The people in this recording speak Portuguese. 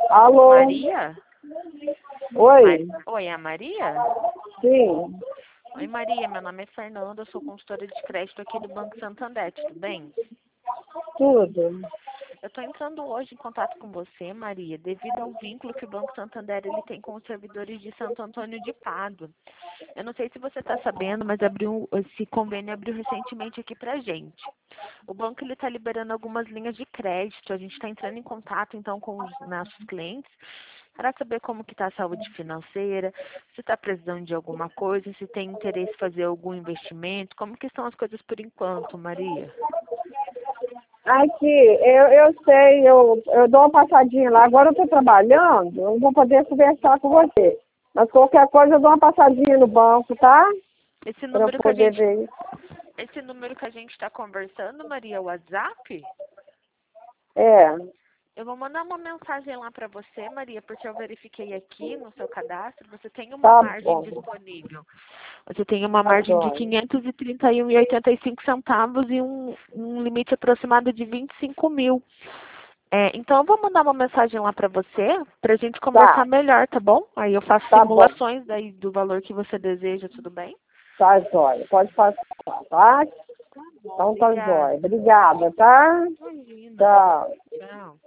Alô? Maria? Oi? Oi, é a Maria? Sim, Oi, Maria, meu nome é Fernanda, eu sou consultora de crédito aqui do Banco Santander, tudo bem? tudo. Eu estou entrando hoje em contato com você, Maria, devido ao vínculo que o Banco Santander ele tem com os servidores de Santo Antônio de Pádua. Eu não sei se você está sabendo, mas esse convênio abriu recentemente aqui para gente. O banco ele está liberando algumas linhas de crédito, a gente está entrando em contato então com os nossos clientes para saber como que está a saúde financeira, se está precisando de alguma coisa, se tem interesse em fazer algum investimento, como que estão as coisas por enquanto, Maria? Aqui, eu sei, eu dou uma passadinha lá. Agora eu estou trabalhando, eu não vou poder conversar com você. Mas qualquer coisa eu dou uma passadinha no banco, tá? Esse Para eu número que a poder gente ver. esse número que a gente está conversando, Maria, é o WhatsApp? É, Eu vou mandar uma mensagem lá para você, Maria, porque eu verifiquei aqui no seu cadastro, você tem uma tá margem bom, disponível. Você tem uma tá margem de jóia. 531,85 centavos e um limite aproximado de 25 mil. Então, eu vou mandar uma mensagem lá para você, para a gente conversar Tá, melhor, tá bom? Aí eu faço tá bom, simulações daí do valor que você deseja, tudo bem? tá jóia. Pode passar, tá? Tá bom, Então tá jóia. obrigada. Obrigada, tá? Imagina. Tchau. Tchau.